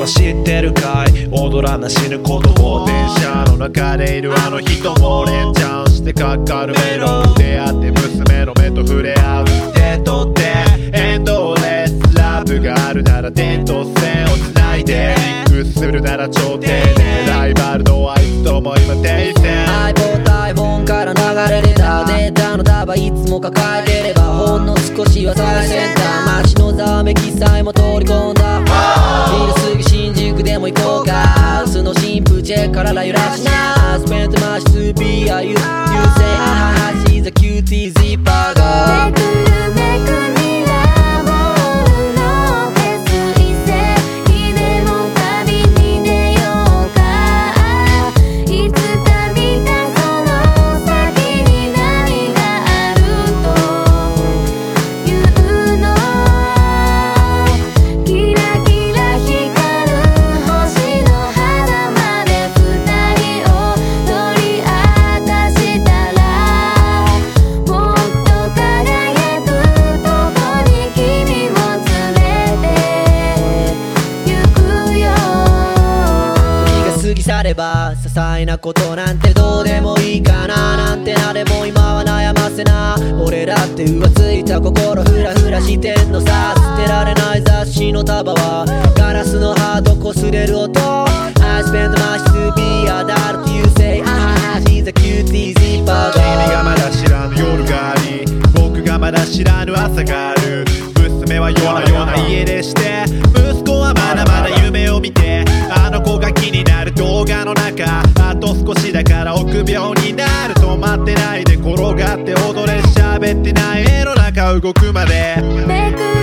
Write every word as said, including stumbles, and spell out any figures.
は知ってるかい、踊らな死ぬ子供。電車の中でいるあの人も連チャンしてかかるメロ。出会って娘の目と触れ合う、手と手エンドレスラブがあるなら点と線をつないでリンクするなら超丁寧。ライバルのあいつとも今停戦。 iPod、iPhone から流れ出たデータの束いつも抱えてればほんの少しは最先端。街のざわめきさえも通り込んだ。昼過ぎ新宿でも行こうか。ハウスの新風チェックから揺らしな。Spent my to be a you You say ah she's a cutie zipper girl。 めくるめくミラーボールのフェス一世でも旅に出ようか。いつか見たその先に何があるというの。キラキラ光る星の狭間で二人を取り合ったしたらもっと輝くとこに君を連れて行くよ。 時が過ぎ去れば些細なことなんてどうでもいいかななんてな。でも今は悩ませな。俺だって浮ついた心フラフラしてんのさ。捨てられない雑誌の束はガラスのハート擦れる音。 I spend my life to be a adult You say ah she's a cutie zipper 君がまだ知らぬ夜があり僕がまだ知らぬ朝がある。娘は夜な夜な家出して息子はまだまだ夢を見てあの子が気になる動画の中。あと少しだから臆病になる。止まってないで転がって踊れ喋ってない絵の中動くまで。 めく